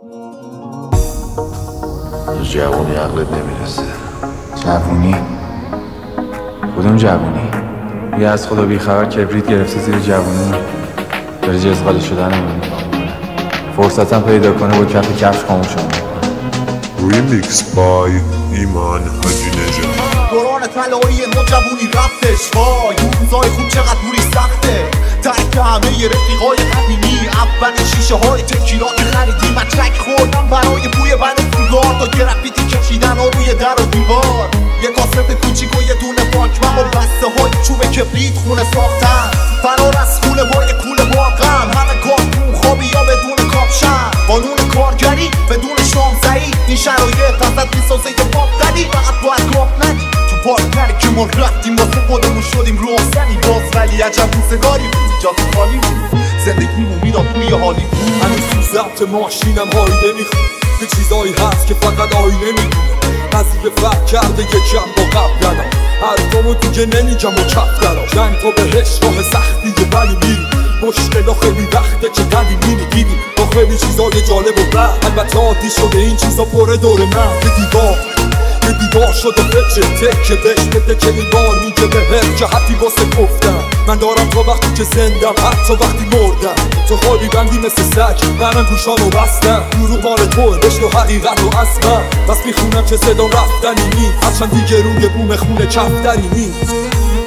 جوونی عقلت نمیرسه. جوونی؟ کدوم جوونی؟ یه از خدا بیخبر کبریت گرفته زیر جوونی داره جزغاله شدن نمیدونه فرصتم پیدا کنه با کف کفش خاموشم. ریمیکس بای ایمان حاجی نژاد. دوران طلایی نوجوانی رفتش وای روزای خوب چقدر دوری سخته ترک همه رفیقای قدیمی اولین شیشه های تکیرا که خریدی مچک خوردم برای بوی بند سیگار تا گرفیتی کشیدن ها روی در و دیوار یه کاسف کوچیک و یه دونه واکمن و بسته های چوب کبریت خونه ساختن فرار از خونه با یه کوله باقم همه کارتون خوابی یا بدون کاپشن قانون کارگری بدون شامزایی این شرایط ازت میسازه یه بافتنی فقط باید گاف ندی تو پارتنری که ما رفتیم واسه خودمون شدیم روحسنی باز ولی عجب روزگاری بود جاده خالی بود زندگیمون میداد توی حالی بود هنوز تو ضبط ماشینم هایده میخون یه چیزایی هست که فقط آینه میدونه قضیه فرق کرده یکم با قبلنم حرفامو دیگه نمیگم و کف درم جنگ تا بهش راه سختیه ولی میری مشکلا خیلی وقته که قدیمی میگیری با خیلی چیزای جالب و بد البته عادی شده این چیزا پره دور من یه دیوار شده فکر تکه بهش بده که این بار میگه بهت که حتی واسه گفتم من دارم تا وقتی که زندم حتی وقتی مردم تو خالی بندی مثل سگ منم گوشامو بستم دروغ مال توه بشنو حقیقت و از من بس میخونم که صدام رفتنی نیست هرچند دیگه روی بوم خونه کفتری نیست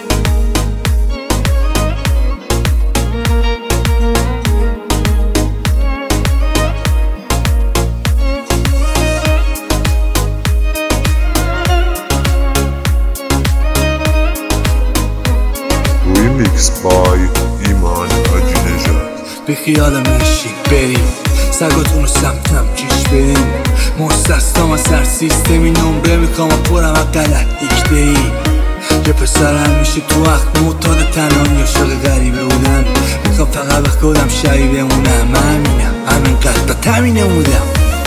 ریمیکس بای ایمان حاجی نژاد. بی خیالم نشین بریم سگاتونو سمتم کیش بریم مستستام از هر سیستمی نمره میخوام پرم از غلط دیکته ای یه پسر همیشه تو وقت معتاد تنهایی عاشق غریبه بودن میخوام فقط به خودم شبیه بمونم همینم همین قد تمینه بودم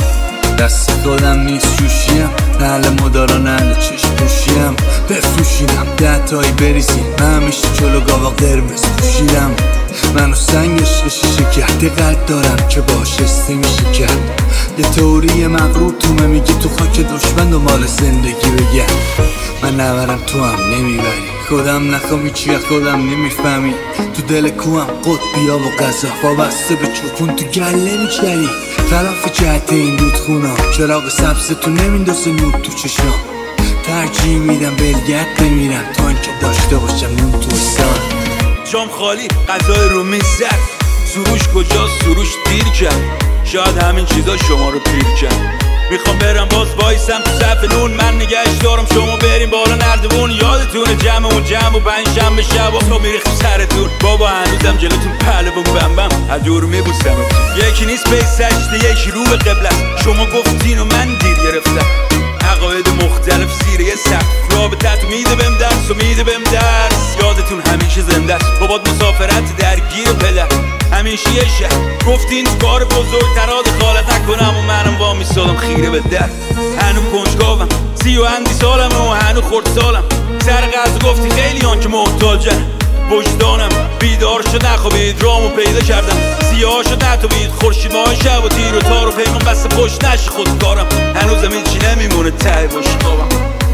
دست خودم نیست جوشیم نه اهل مدارا نه اهل چشم پوشیم بفروشیدم 10 تایی بریزیم من همیشه جلو گاوا قرمز پوشیدم منو سنگش شیشه کرده قلب دارم که باش استه میشه کرد یه تئوری مغرور تومه میگه تو خاک دشمن دنبال زندگی بگرد من نبرم تو هم نمیبری خودم نخوام هیچی خودم نمیفهمی تو دل کوهم قطبیا و غذا وابسته به چوپون تو گله میچری خلاف جهت این رودخونا چراغ سبز تو نمیندازه نور تو چشام ترجیح میدم بلگرد بمیرم تا اینکه داشته باشم نون تو استان جام خالی غذای رو میز زد سروش کجاست سروش دیر کرد شاید همین چیزا شما رو پیر کرد میخوام برم باز وایسم تو صف نون من نگهش دارم شما بریم بالا نردبون یادتونه جمعمون جمع و پنجشنبه شب و میریختم سرتون بابا هنوزم جلوتون پهلوون بمبم از دور میبوسمتون یکی نیست پی سجده یکی رو به قبله شما گفتین و من دیر گرفتم عقاید مختلف زیر یه سقف رابطت میده بهم درس و میده بهم درس یادتون همیشه زنده است بابات مسافرت درگیر پدر همیشه یه شهر گفتین تو کار بزرگتر دخالت نکنم و منم وا میستادم خیره به در هنو کنجکاوم 30 و اندی سالم و هنو خورد سالم سر قضا گفتی خیلی آن که محتاجن وجدانم بیدار شد نخوابید رامو پیدا کردم سیاه شد نتوید خورشید ماه شب و تیر و تار و پیمان قصد پشت نشی خودکارم هنوزم هیچی نمیمونه ته باشقابم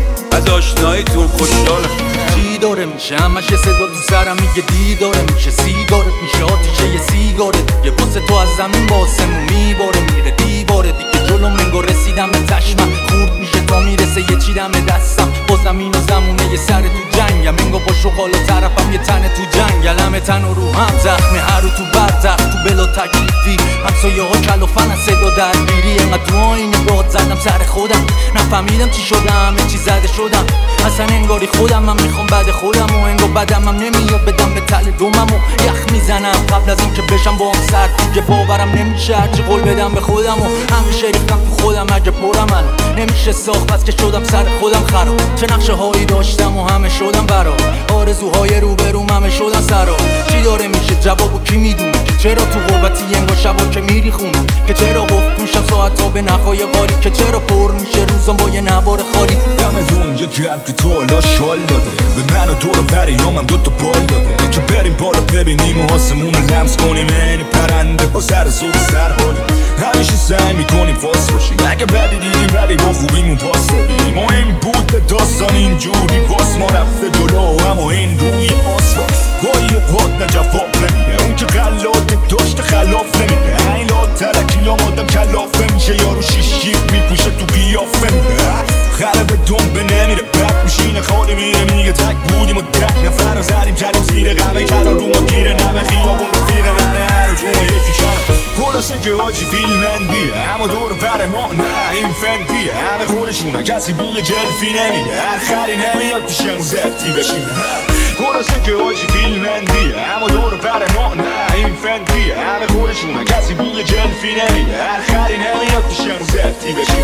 از آشناییتون خوشحالم چی داره میشه همش یه صدا تو سرم میگه دیداره میشه سیگارت میشه آتیشه یه سیگاره دیگه واسه تو از زمین باسمون میباره میره دیواره دیگه جلو منگو رسیدم به چشمم خورد میشه تا میرسه یه چی دم دستم بازم این و زمونه یه سر تو جنگم منگو با شغال و طرفم یه تن تو جنگل همه تن و رو هم زخمه هر رو تو برزخ تو بلا تکلیفی همسایه ها کلافن از صدا درگیری انقدر تو آینه باد زدم سر خودم نفهمیدم چی شدم همه چی زده شدم اصلا انگاری خودم من میخوام بعد خودم و انگار بدم هم نمیاد بدم به تل دومم و یخ میزنم قبل از اینکه بشم با هم سر دیگه باورم نمیشه هرچی قول بدم به خودم و همیشه ریختم تو خودم اگه پرم نمیشه ساخت بس که شدم سر خودم خراب چه نقشه هایی داشتم و همه شدم برا آرزوهای روبروم همه شدن سرا چی داره میشه جوابو کی میدونه که چرا تو قربتی انگار شبا که میری خونه که چرا گفت پوشم حتی به نخای قالی که چرا پر میشه روزم با یه نوار خالی. دم دنیا گرم که تو حالا شال داده به من و دور بریامم دوتا بال داده که بریم بالا ببینیم و آسمون رو لمس کنیم این پرنده با سر زود سر حالی. همیشه سعی میکنیم فاس باشیم اگه بدی دیدیم ولی با خوبیمون پاس دادیم. مهم بود به داستان اینجوری باز ما رفته جلو اما این روی آسفالت گاهی اوقات نه جواب نمیده اون که غلاطه داشته خلاف نمیده این لا ترکی لا مادم کلافه میشه یارو شیشگیر میپوشه تو قیافه خرب دنبه نمیره بد میشینه خالی میره میگه تک بودیم و 10 نفر رو زدیم کلیم زیر غمه کلا رو ما گیره نمه خیابون رفیقه منه هر جونه یکی شنه خلاصه که آجی فیلمندیه اما دور بر ما نه این فندیه همه خودشونه کسی بوی جلفی نمیده هر خری نمیاد پیشمون زفتی بشیم. خلاصه که آجی فیلمندیه اما دور بر ما نه این فندیه همه خودشونه کسی بوی جلفی نمیده هر خری نمیاد پیشمون زفتی بشیم.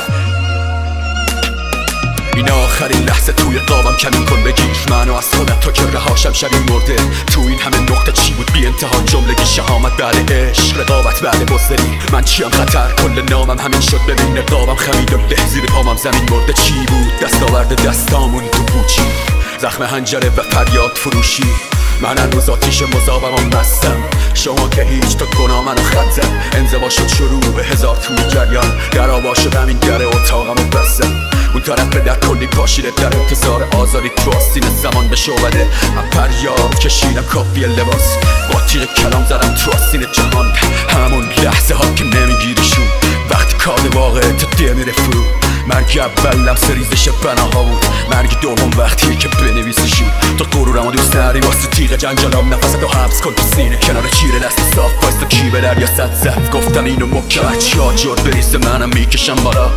این آخرین لحظه توی قابم کمین کن بگیر منو از خودت تا که رهاشم شبیه مرده تو این همه نقطه چی بود بی انتها جملگی شهامت بعد عشق رقابت بعد بزدلی من چیم خطر کل نامم همین شد ببین نقابم خمید و له زیر پامم زمین مرده چی بود دستاورد دستامون تو پوچی زخم هنجره و فریاد فروشی من هنوز آتیش مذابم و مستم شما که هیچ تا گناه منو خطم انزوا شد شروع به هزار توی جریان در آوا شد همین در اتاقم و بستم اون طرف به در کلی پاشیده در انتظار آزاری تو آستین زمان به شعبده من فریاد کشیدم کافی لباس با تیر کلام زدم تو آستین جهان همون لحظه ها که نمیگیریشون وقتی کار واقعه تا ده میره فرو مرگ اول لمس ریزش بناها بود مرگ دوم وقتیه که بنویسیشون تو غرورم و دوست نری واسه تیغ جنجالام نفستو حبس کن تو سینه کنار چیره دست صاف واسه کی به دریا صد زد گفتم اینو مکمت چا جور بریزه منم میکشم بالا.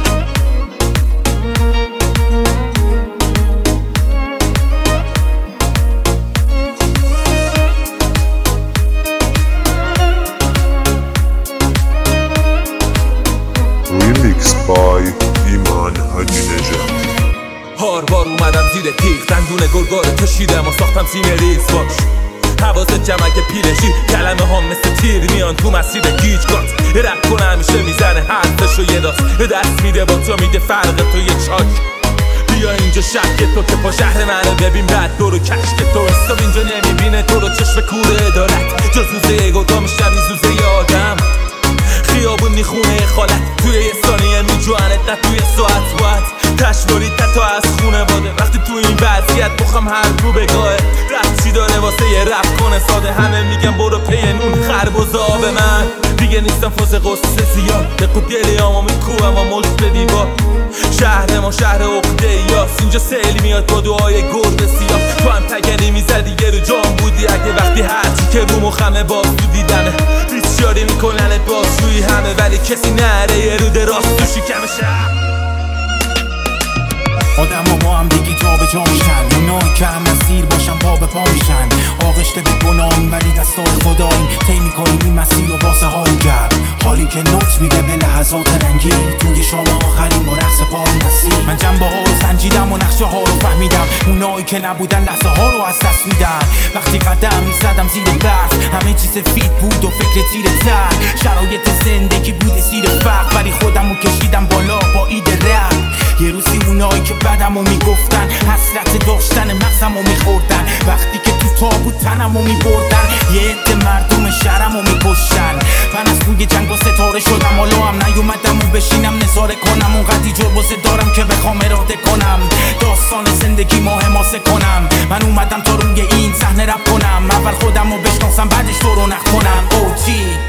Remix by ایمان حاجی نژاد. هار بار اومدم زیر تیغ دندون گرگار کشیدم و ساختم سینه ریز باش حواست جمعه که پیلشی کلمه ها مثل تیر میان تو مسیر گیجگات رپ کنه همیشه میزنه حرفشو یه دست میده با تو میده فرق تو یه چاک بیا اینجا شک تو که پا شهر منو ببین بعد دورو کشک تو استاب اینجا نمیبینه تو رو چشم کوره دارد جز روزه اگوگا میشنوی زوزه آدم خیابون میخونه خالت توی یه ثانیه میجوانت نه توی ساعت باید تشواری تا از خونه باده وقتی تو این وضعیت بخوام هر رو بگاه رفت چی داره واسه یه رفت کنه ساده همه میگم برو پی نون خربوز آب من دیگه نیستم فاز قصه زیاد به قدلی آما میکوبم و مجد به دیوار شهر ما شهر عقده یاس اینجا سیلی میاد با دعای گرد سیاه تو هم تگری میزدی یه رو جام بودی اگه وقتی هرچی که رو مخمه باز تو دیدنه بیسیاری میکننت باز روی همه ولی کسی نره یه رو دراست تو شکم شهر آدم ها با هم دیگی جا به جا میشن اونایی که هم مسیر باشن پا به پا میشن آغشته به گناهیم ولی دستای خداییم طی میکنیم این مسیر و واسه حال گرد حالی که نوت میده به لحظات رنگین توی شما آخرین با رقص پای نسیم من جنبه ها رو سنجیدم و نقشه ها رو فهمیدم اونایی که نبودن لحظه ها رو از دست میدن وقتی قدم میزدم زیر برف همه چیز فیت بود و فکر تیر تر شرایط زندگی بود زیر فقر ولی خودم رو کشیدم بالا با ایده رپ یه روزی اونایی که بدمو میگفتن حسرت داشتن مغزمو میخوردن وقتی که تو تابوت تنمو میبردن یه عده مردم شهرمو میکشتن من از توی جنگ و ستاره شدم حالا هم نیومدم و بشینم نظاره کنم اونقدی جربوزه دارم که بخوام اراده کنم داستان زندگی ما حماسه کنم من اومدم تا روی این صحنه رپ کنم اول خودمو بشناسم بعدش تو رو نخ کنم OG